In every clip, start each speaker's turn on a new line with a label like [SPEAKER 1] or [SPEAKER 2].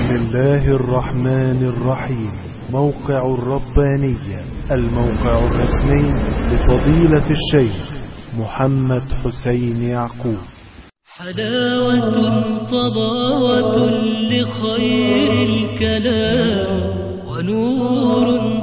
[SPEAKER 1] بسم الله الرحمن الرحيم. موقع الربانية، الموقع الرسمي لفضيلة الشيخ محمد حسين يعقوب.
[SPEAKER 2] حلاوة طباوة لخير الكلام، ونور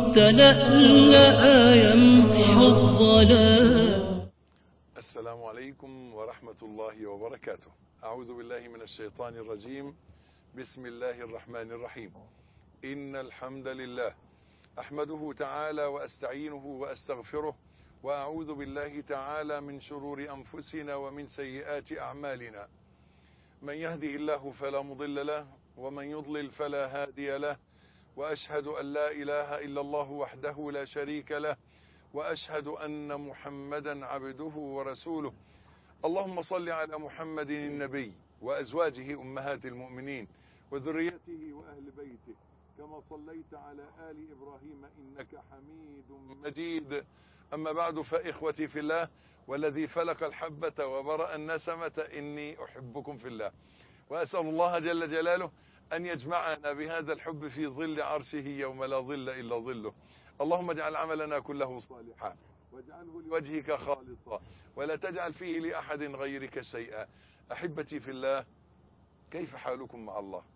[SPEAKER 2] تلألأ يمحو الظلام.
[SPEAKER 3] السلام عليكم ورحمة الله وبركاته. أعوذ بالله من الشيطان الرجيم. بسم الله الرحمن الرحيم. إن الحمد لله أحمده تعالى وأستعينه وأستغفره، وأعوذ بالله تعالى من شرور أنفسنا ومن سيئات أعمالنا. من يهده الله فلا مضل له، ومن يضلل فلا هادي له، وأشهد أن لا إله إلا الله وحده لا شريك له، وأشهد أن محمدا عبده ورسوله. اللهم صل على محمد النبي وأزواجه أمهات المؤمنين وذريته وأهل بيته، كما صليت على آل إبراهيم إنك حميد مجيد. أما بعد، فإخوتي في الله، والذي فلق الحبة وبرأ النسمة، إني أحبكم في الله، وأسأل الله جل جلاله أن يجمعنا بهذا الحب في ظل عرشه يوم لا ظل إلا ظله. اللهم اجعل عملنا كله صالحا، واجعله لوجهك خالصا، ولا تجعل فيه لأحد غيرك شيئا. أحبتي في الله، كيف حالكم مع الله؟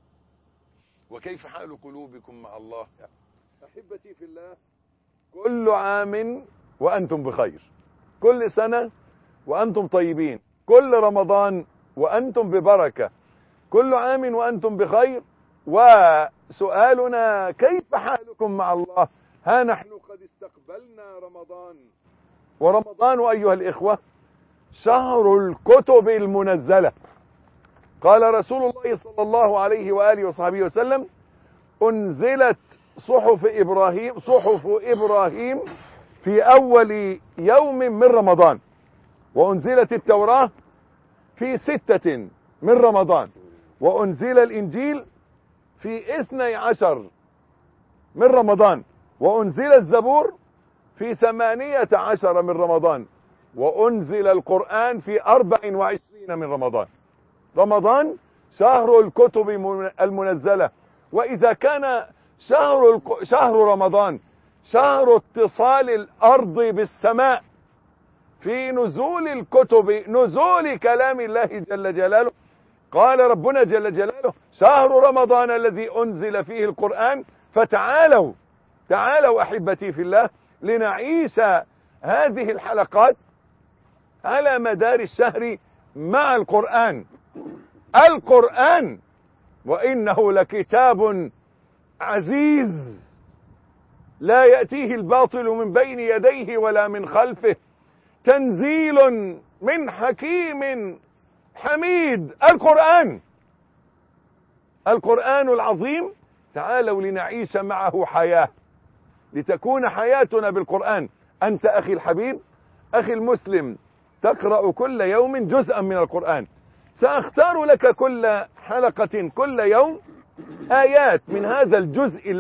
[SPEAKER 3] وكيف حال قلوبكم مع الله؟ أحبتي في الله، كل عام وأنتم بخير، كل سنة وأنتم طيبين، كل رمضان وأنتم ببركة، كل عام وأنتم بخير. وسؤالنا: كيف حالكم مع الله؟ ها نحن قد استقبلنا رمضان، ورمضان أيها الإخوة شهر الكتب المنزلة. قال رسول الله صلى الله عليه وآله وصحبه وسلم: أنزلت صحف إبراهيم في أول يوم من رمضان، وأنزلت التوراة في 6 من رمضان، وأنزل الإنجيل في 12 من رمضان، وأنزل الزبور في 18 من رمضان، وأنزل القرآن في 24 من رمضان. رمضان شهر الكتب المنزلة. وإذا كان شهر رمضان شهر اتصال الأرض بالسماء في نزول الكتب، نزول كلام الله جل جلاله، قال ربنا جل جلاله: شهر رمضان الذي أنزل فيه القرآن. فتعالوا أحبتي في الله، لنعيش هذه الحلقات على مدار الشهر مع القرآن. وإنه لكتاب عزيز لا يأتيه الباطل من بين يديه ولا من خلفه، تنزيل من حكيم حميد. القرآن العظيم. تعالوا لنعيش معه حياة، لتكون حياتنا بالقرآن. أنت أخي الحبيب، أخي المسلم، تقرأ كل يوم جزءا من القرآن. سأختار لك كل حلقة، كل يوم، آيات من هذا الجزء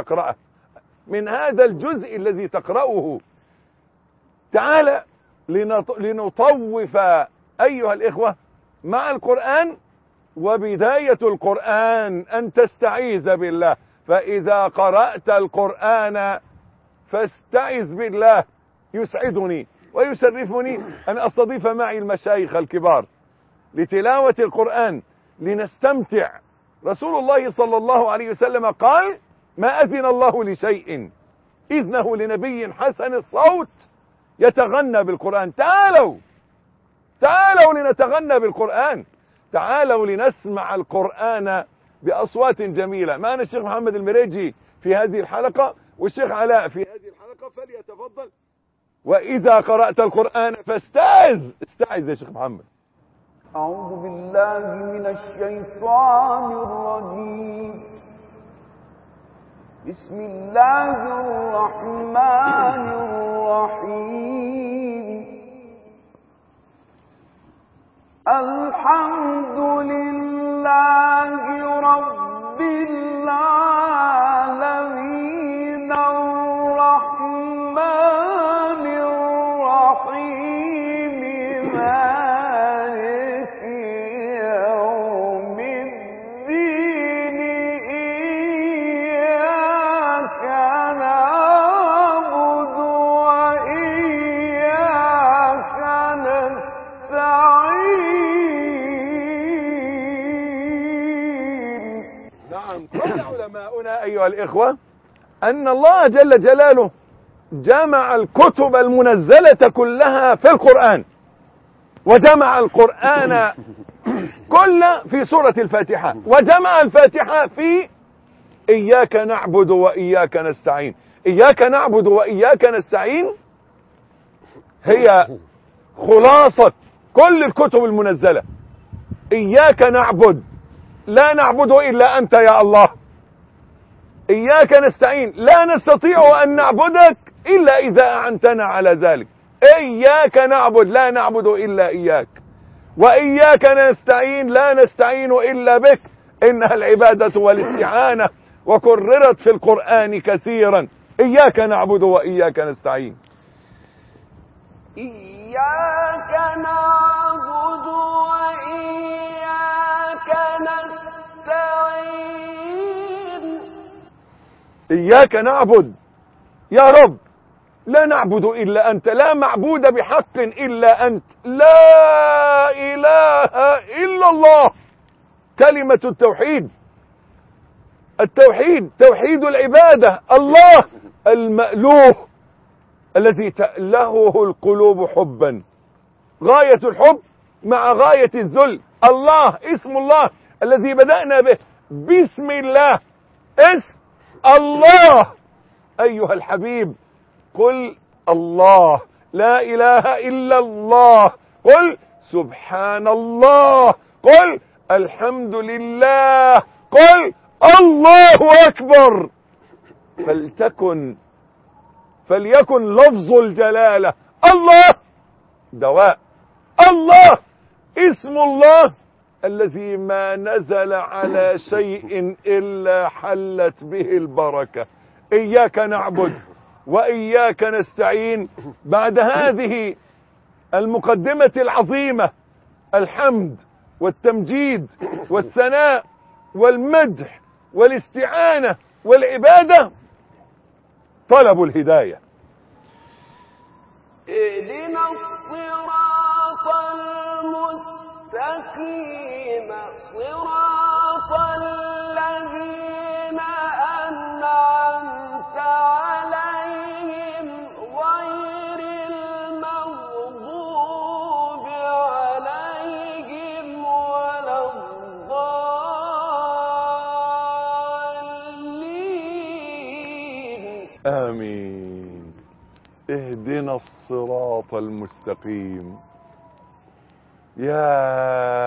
[SPEAKER 3] الذي تقرأه. تعال لنطوف أيها الإخوة مع القرآن. وبداية القرآن أن تستعيذ بالله، فإذا قرأت القرآن فاستعذ بالله. يسعدني ويشرفني أن أستضيف معي المشايخ الكبار لتلاوة القرآن لنستمتع. رسول الله صلى الله عليه وسلم قال: ما أذن الله لشيء إذنه لنبي حسن الصوت يتغنى بالقرآن. تعالوا لنتغنى بالقرآن، تعالوا لنسمع القرآن بأصوات جميلة. معنا الشيخ محمد المريجي في هذه الحلقة، والشيخ علاء في هذه الحلقة، فليتفضل. وإذا قرأت القرآن فاستعذ يا شيخ محمد.
[SPEAKER 4] أعوذ بالله من الشيطان الرجيم. بسم الله الرحمن الرحيم. الحمد لله رب العالمين، الرحمن الرحيم، مالك يوم الدين.
[SPEAKER 3] نعم. قال علماؤنا أيها الإخوة أن الله جل جلاله جمع الكتب المنزلة كلها في القرآن، وجمع القرآن كله في سورة الفاتحة، وجمع الفاتحة في إياك نعبد وإياك نستعين. إياك نعبد وإياك نستعين هي خلاصة كل الكتب المنزلة. إياك نعبد، لا نعبد إلا أنت يا الله. إياك نستعين، لا نستطيع أن نعبدك إلا إذا أعنتنا على ذلك. إياك نعبد، لا نعبد إلا إياك. وإياك نستعين، لا نستعين إلا بك. إنها العبادة والاستعانة، وكررت في القرآن كثيرا. إياك نعبد وإياك نستعين.
[SPEAKER 4] إياك نعبد وإياك نستعين.
[SPEAKER 3] إياك نعبد يا رب، لا نعبد إلا أنت، لا معبود بحق إلا أنت، لا إله إلا الله. كلمة التوحيد، التوحيد توحيد العبادة. الله المألوه الذي تألهه القلوب حبا، غاية الحب مع غاية الذل. الله اسم الله الذي بدأنا به، بسم الله، اسم الله. أيها الحبيب قل الله، لا إله إلا الله، قل سبحان الله، قل الحمد لله، قل الله أكبر. فليكن لفظ الجلالة الله دواء. الله اسم الله الذي ما نزل على شيء إلا حلت به البركة. إياك نعبد وإياك نستعين. بعد هذه المقدمة العظيمة، الحمد والتمجيد والثناء والمدح والاستعانة والعبادة، طلب الهداية.
[SPEAKER 4] اهدنا الصراط المستقيم، صراط الذين أنعمت عليهم غير المغضوب عليهم ولا الضالين.
[SPEAKER 3] آمين. اهدنا الصراط المستقيم. يا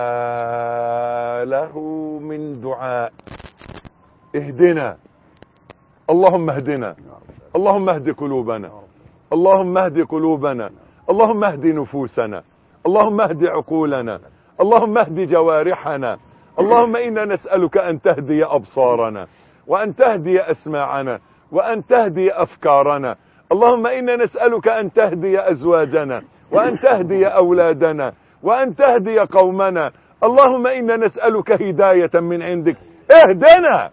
[SPEAKER 3] له من دعاء. اهدنا، اللهم اهدنا، اللهم اهد قلوبنا، اللهم اهد قلوبنا، اللهم اهد نفوسنا، اللهم اهد عقولنا، اللهم اهد جوارحنا. اللهم إنا نسألك أن تهدي أبصارنا، وأن تهدي أسماعنا، وأن تهدي أفكارنا. اللهم إنا نسألك أن تهدي أزواجنا، وأن تهدي أولادنا، وأن تهدي قومنا. اللهم إنا نسألك هداية من عندك. اهدنا،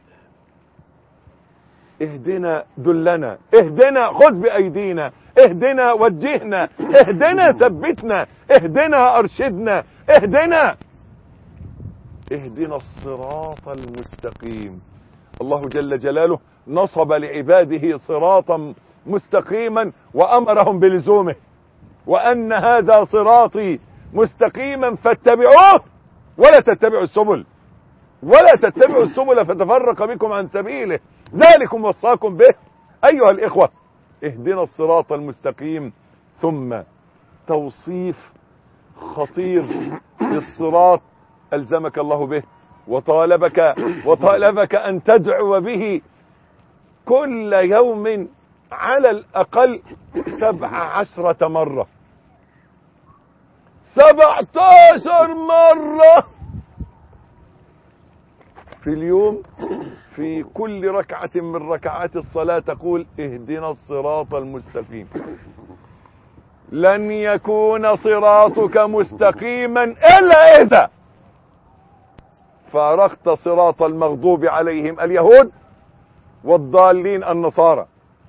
[SPEAKER 3] اهدنا، دلنا، اهدنا، خذ بأيدينا، اهدنا، وجهنا، اهدنا، ثبتنا، اهدنا، أرشدنا، اهدنا. اهدنا الصراط المستقيم. الله جل جلاله نصب لعباده صراطا مستقيما وأمرهم بلزومه، وأن هذا صراطي مستقيما فاتبعوه ولا تتبعوا السبل، ولا تتبعوا السبل فتفرق بكم عن سبيله، ذلكم وصاكم به. أيها الإخوة، اهدنا الصراط المستقيم. ثم توصيف خطير للصراط ألزمك الله به، وطالبك أن تدعو به كل يوم على الأقل 17 مرة. 17 مرة في اليوم، في كل ركعة من ركعات الصلاة تقول اهدنا الصراط المستقيم. لن يكون صراطك مستقيما إلا إذا فارقت صراط المغضوب عليهم اليهود والضالين النصارى.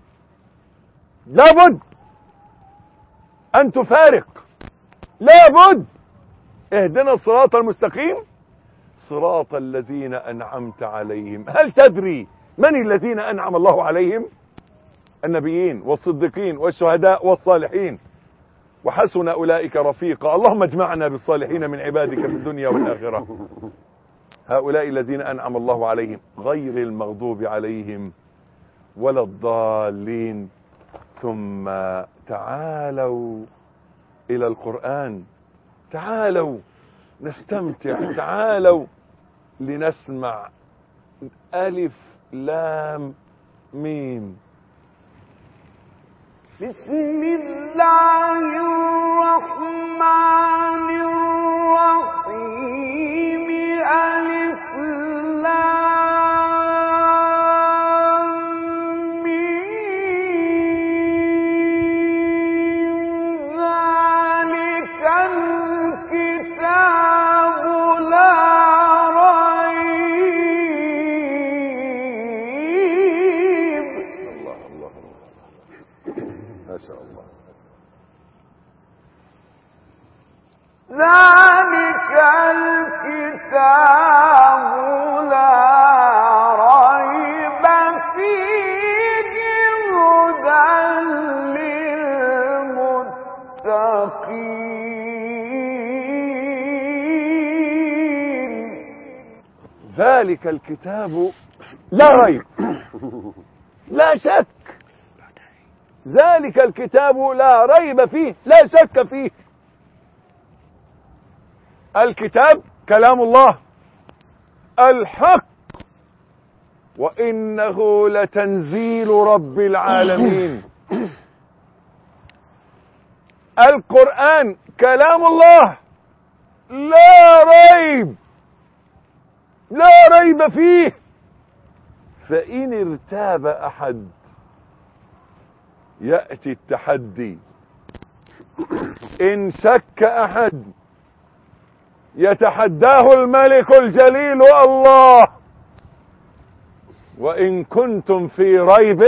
[SPEAKER 3] لابد أن تفارق، لابد. اهدنا الصراط المستقيم صراط الذين أنعمت عليهم. هل تدري من الذين أنعم الله عليهم؟ النبيين والصديقين والشهداء والصالحين، وحسن أولئك رفيقا. اللهم اجمعنا بالصالحين من عبادك في الدنيا والآخرة. هؤلاء الذين أنعم الله عليهم غير المغضوب عليهم ولا الضالين. ثم تعالوا إلى القرآن، تعالوا نستمتع، تعالوا لنسمع ألف لام ميم.
[SPEAKER 4] بسم الله الرحمن الرحيم. ألف لام ميم. ذلك الكتاب لا ريب.
[SPEAKER 3] الله الله ما شاء الله.
[SPEAKER 4] ذلك الكتاب لا ريب فيه هدى للمتقين.
[SPEAKER 3] ذلك الكتاب لا ريب، لا شك. ذلك الكتاب لا ريب فيه، لا شك فيه. الكتاب كلام الله الحق، وإنه لتنزيل رب العالمين. القرآن كلام الله لا ريب، لا ريب فيه. فإن ارتاب أحد يأتي التحدي، إن شك أحد يتحداه الملك الجليل الله. وإن كنتم في ريب،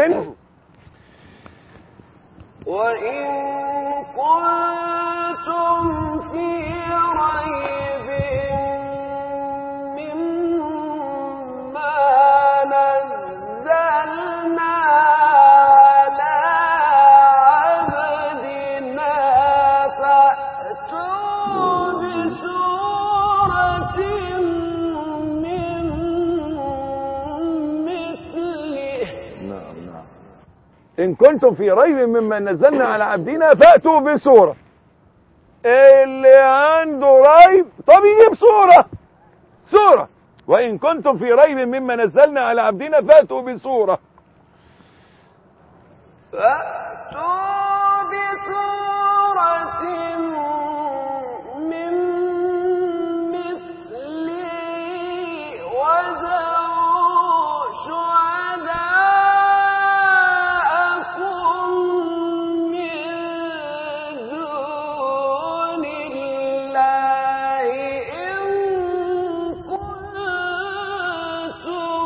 [SPEAKER 4] وإن كنتم في ريب مما نزلنا على عبدنا فأتوا بسورة من مثله.
[SPEAKER 3] نعم نعم. إن كنتم في ريب مما نزلنا على عبدنا فأتوا بسورة. اللي عنده ريب طب يجيب سورة. وإن كنتم في ريب مما نزلنا على عبدنا فأتوا بسورة.
[SPEAKER 4] فأتوا بسورة من مثله وادعوا شهداءكم من دون الله إن كنتم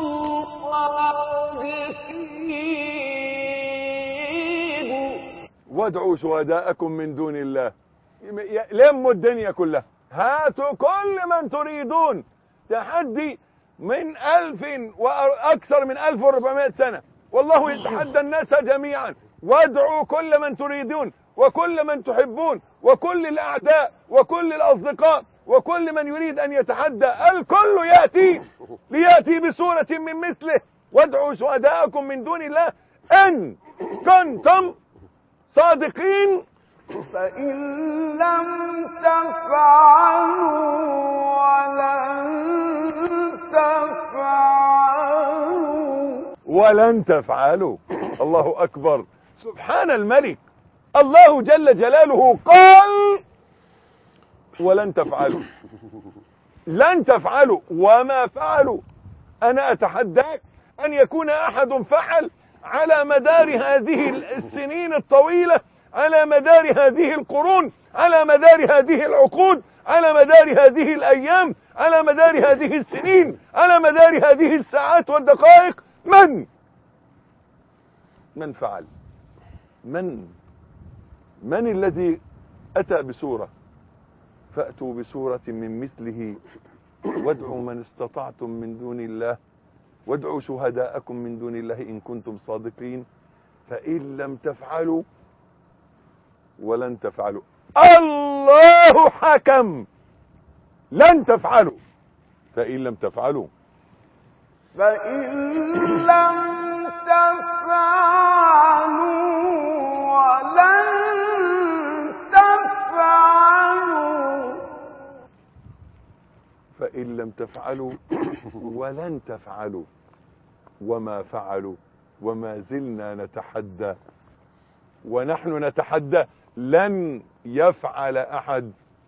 [SPEAKER 4] صادقين.
[SPEAKER 3] وادعوا شهداءكم من دون الله. لموا الدنيا كلها، هاتوا كل من تريدون. تحدي من 1000 وأكثر من 1400 سنة، والله يتحدى الناس جميعا. وادعوا كل من تريدون وكل من تحبون وكل الأعداء وكل الأصدقاء وكل من يريد أن يتحدى، الكل ليأتي بسورة من مثله. وادعوا شهداءكم من دون الله إن كنتم صادقين.
[SPEAKER 4] فإن لم تفعلوا
[SPEAKER 3] ولن تفعلوا. الله أكبر، سبحان الملك. الله جل جلاله قال ولن تفعلوا، لن تفعلوا وما فعلوا. أنا أتحداك أن يكون أحد فعل على مدار هذه السنين الطويلة، على مدار هذه القرون، على مدار هذه العقود، على مدار هذه الأيام، على مدار هذه السنين، على مدار هذه الساعات والدقائق. من فعل؟ من الذي أتى بسورة؟ فأتوا بسورة من مثله وادعوا من استطعتم من دون الله وادعوا شهداءكم من دون الله إن كنتم صادقين فإن لم تفعلوا ولن تفعلوا الله حكم لن تفعلوا فإن لم تفعلوا
[SPEAKER 4] فإن لم تفعلوا ولن تفعلوا
[SPEAKER 3] فإن لم تفعلوا ولن تفعلوا وما فعلوا وما زلنا نتحدى ونحن نتحدى لن يفعل أحد.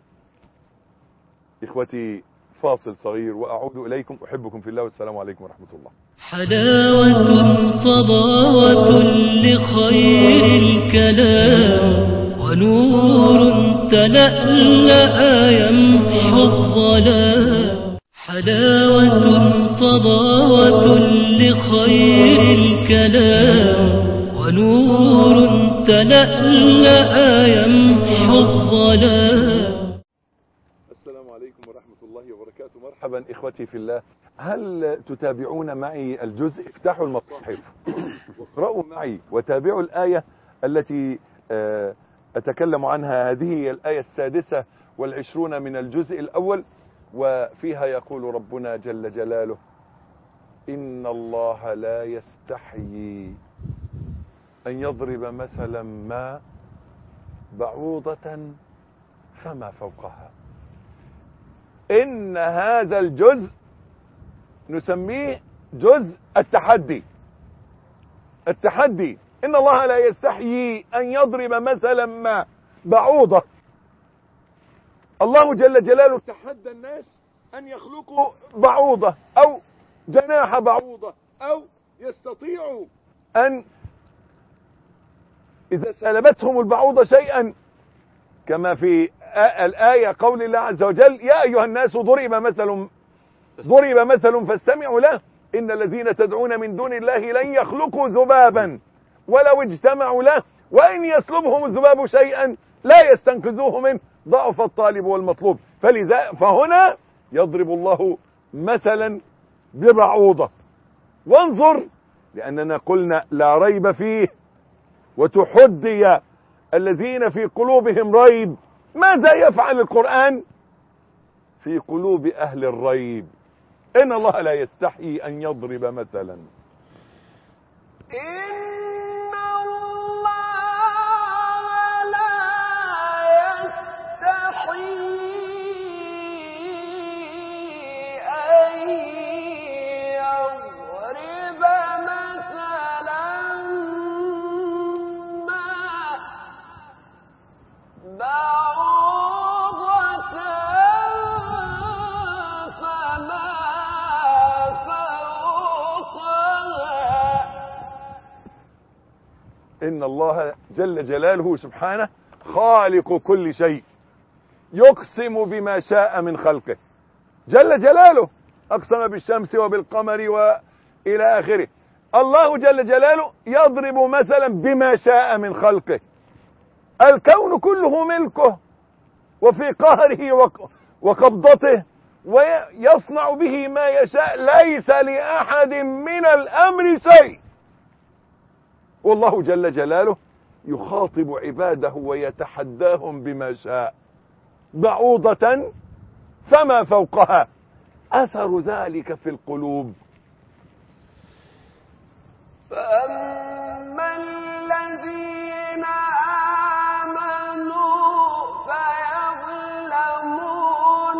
[SPEAKER 3] إخوتي فاصل صغير وأعود إليكم. أحبكم في الله والسلام عليكم ورحمة الله.
[SPEAKER 2] حلاوة طباوة لخير الكلام ونور تلألأ يمحو الظلام. حلاوة طباوة لخير الكلام ونور تلألأ يمحو الظلام.
[SPEAKER 3] السلام عليكم ورحمة الله وبركاته. مرحبا إخوتي في الله. هل تتابعون معي الجزء؟ افتحوا المصاحف واقرأوا معي وتابعوا الآية التي أتكلم عنها. هذه هي الآية 26 من الجزء الأول، وفيها يقول ربنا جل جلاله: إن الله لا يستحيي أن يضرب مثلا ما بعوضة فما فوقها. إن هذا الجزء نسميه جزء التحدي. التحدي. إن الله لا يستحيي أن يضرب مثلا ما بعوضة. الله جل جلاله تحدى الناس أن يخلقوا بعوضة أو جناح بعوضة، أو يستطيعوا أن إذا سلبتهم البعوضة شيئا، كما في الآية قول الله عز وجل: يا أيها الناس ضرب مثل فاستمعوا له إن الذين تدعون من دون الله لن يخلقوا ذبابا ولو اجتمعوا له وإن يسلبهم الذباب شيئا لا يستنقذوه منه ضعف الطالب والمطلوب. فهنا يضرب الله مثلا ببعوضة. وانظر، لأننا قلنا لا ريب فيه، وتحدي الذين في قلوبهم ريب. ماذا يفعل القرآن في قلوب أهل الريب؟ إن الله لا يستحيي أن يضرب مثلا.
[SPEAKER 4] إن الله لا يستحيي أن يضرب مثلا ما بعوضة فما فوقها.
[SPEAKER 3] إن الله جل جلاله سبحانه خالق كل شيء، يقسم بما شاء من خلقه. جل جلاله أقسم بالشمس وبالقمر وإلى آخره. الله جل جلاله يضرب مثلا بما شاء من خلقه. الكون كله ملكه وفي قهره وقبضته، ويصنع به ما يشاء، ليس لأحد من الأمر شيء. والله جل جلاله يخاطب عباده ويتحداهم بما شاء. بعوضة فما فوقها. أثر ذلك في القلوب.
[SPEAKER 4] فأما الذين آمنوا فيعلمون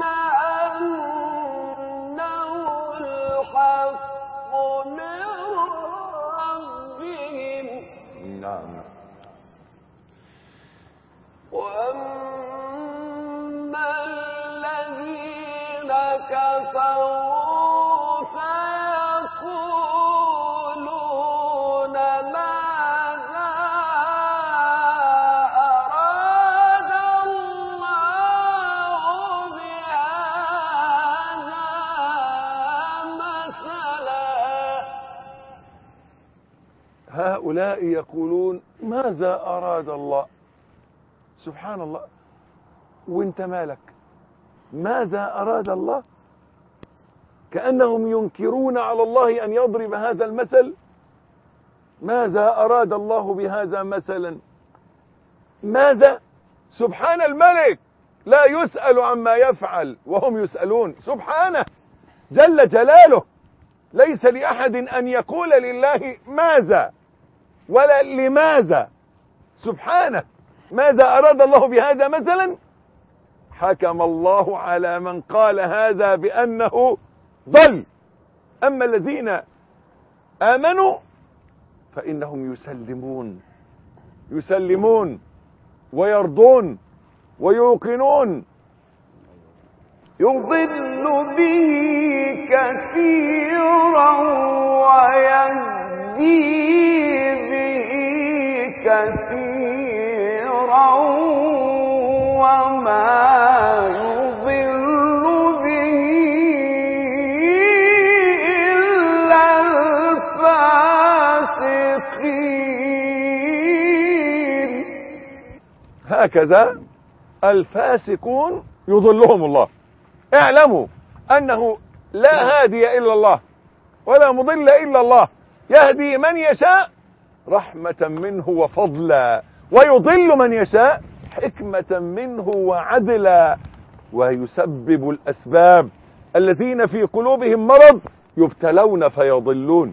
[SPEAKER 4] أنه الحق من ربهم.
[SPEAKER 3] نعم.
[SPEAKER 4] وأما الذين كفروا فيقولون ماذا أراد الله بهذا مثلا.
[SPEAKER 3] هؤلاء يقولون ماذا أراد الله. سبحان الله. وانت مالك؟ ماذا أراد الله؟ كأنهم ينكرون على الله أن يضرب هذا المثل. ماذا أراد الله بهذا مثلا؟ ماذا؟ سبحان الملك لا يسأل عما يفعل وهم يسألون، سبحانه جل جلاله. ليس لأحد أن يقول لله ماذا ولا لماذا، سبحانه. ماذا أراد الله بهذا مثلا؟ حكم الله على من قال هذا بأنه ضل. أما الذين آمنوا فإنهم يسلمون ويرضون ويوقنون.
[SPEAKER 4] يضل به كثيرا ويهدي به كثيرا وما يضل به إلا الفاسقين.
[SPEAKER 3] هكذا الفاسقون يضلهم الله. اعلموا أنه لا هادي إلا الله ولا مضل إلا الله، يهدي من يشاء رحمة منه وفضلا، ويضل من يشاء حكمة منه وعدلا، ويسبب الأسباب. الذين في قلوبهم مرض يبتلون فيضلون.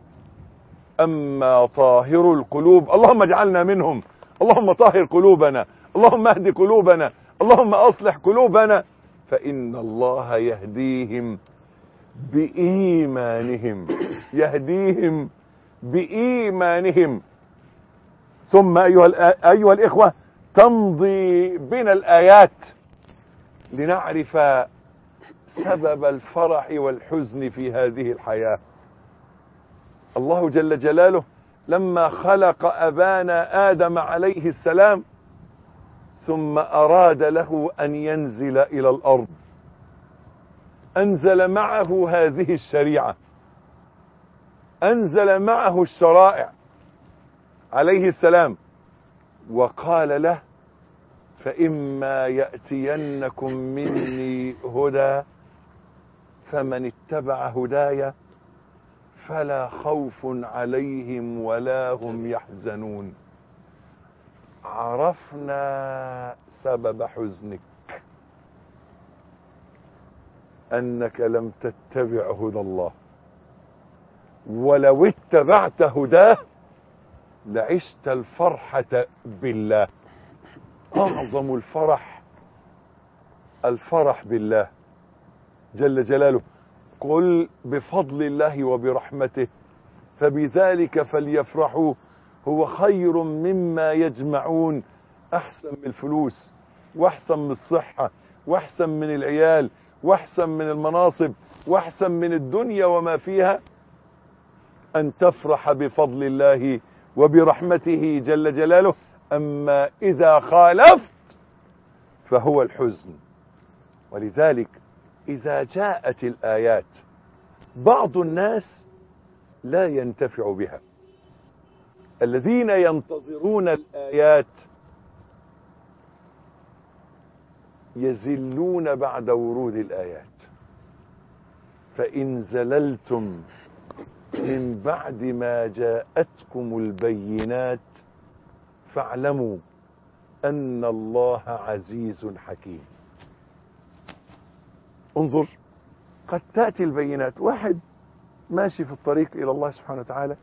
[SPEAKER 3] أما طاهر القلوب، اللهم اجعلنا منهم، اللهم طاهر قلوبنا، اللهم اهد قلوبنا، اللهم أصلح قلوبنا، فإن الله يهديهم بإيمانهم. ثم أيها الإخوة، تمضي بنا الآيات لنعرف سبب الفرح والحزن في هذه الحياة. الله جل جلاله لما خلق أبانا آدم عليه السلام ثم أراد له أن ينزل إلى الأرض، أنزل معه هذه الشريعة، أنزل معه الشرائع عليه السلام، وقال له: فإما يأتينكم مني هدى فمن اتبع هداي فلا خوف عليهم ولا هم يحزنون. عرفنا سبب حزنك، أنك لم تتبع هدى الله، ولو اتبعت هداه لعشت الفرحة بالله. أعظم الفرح بالله جل جلاله. قل بفضل الله وبرحمته فبذلك فليفرحوا هو خير مما يجمعون. أحسن من الفلوس، وأحسن من الصحة، وأحسن من العيال، وأحسن من المناصب، وأحسن من الدنيا وما فيها، أن تفرح بفضل الله وبرحمته جل جلاله. أما إذا خالفت فهو الحزن. ولذلك إذا جاءت الآيات بعض الناس لا ينتفع بها. الذين ينتظرون الآيات يزلون بعد ورود الآيات. فإن زللتم من بعد ما جاءتكم البينات فاعلموا أن الله عزيز حكيم. انظر، قد تأتي البينات. واحد ماشي في الطريق إلى الله سبحانه وتعالى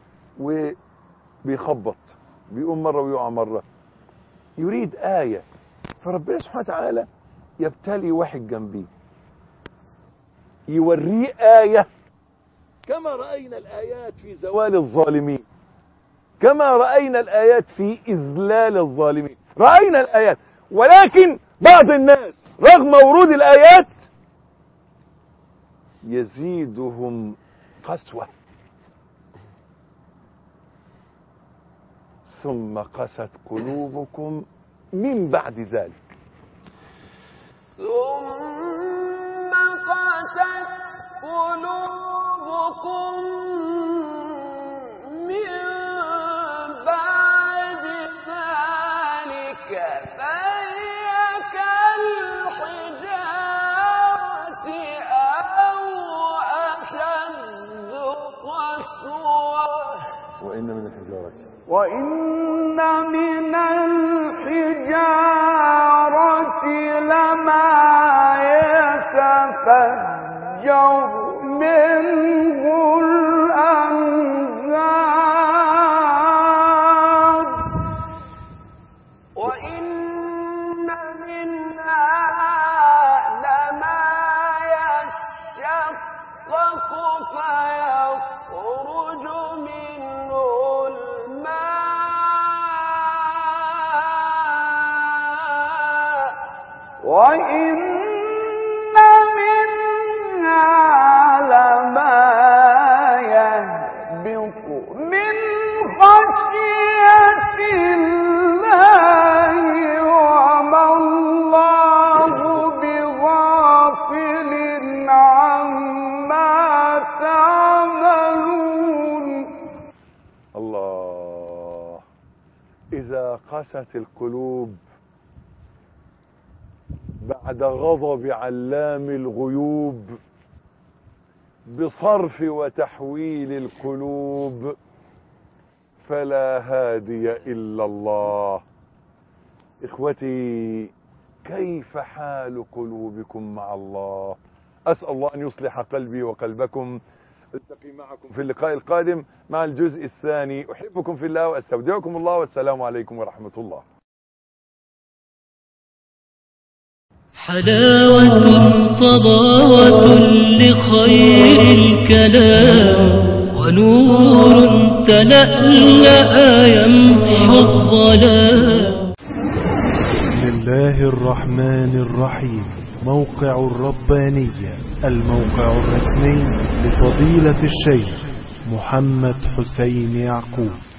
[SPEAKER 3] وبيخبط، بيقوم مرة ويقع مرة، يريد آية، فربنا سبحانه وتعالى يبتلي واحد جنبيه يوريه آية، كما رأينا الآيات في زوال الظالمين، كما رأينا الآيات في إذلال الظالمين، رأينا الآيات. ولكن بعض الناس رغم ورود الآيات يزيدهم قسوة، ثم قست قلوبكم من بعد ذلك.
[SPEAKER 4] ثم قست قلوبكم من بعد ذلك فهي كالحجارة أو
[SPEAKER 3] وإن من الحجارة
[SPEAKER 4] لما يتفجر منه الأنهار وإن منها لما يشقق فيخرج منه الماء وإن منها لما يهبط من خشية الله وما الله بغافل عما تعملون.
[SPEAKER 3] الله. إذا قست القلوب بعد غضب علام الغيوب بصرف وتحويل القلوب فلا هادي إلا الله. إخوتي، كيف حال قلوبكم مع الله؟ أسأل الله أن يصلح قلبي وقلبكم. ألتقي معكم في اللقاء القادم مع الجزء الثاني. أحبكم في الله وأستودعكم الله، والسلام عليكم ورحمة الله.
[SPEAKER 2] حلاوة طباوة لخير الكلام ونور تلألأ يمحو الظلام.
[SPEAKER 1] بسم الله الرحمن الرحيم. موقع الربانية، الموقع الرسمي لفضيلة الشيخ محمد حسين يعقوب.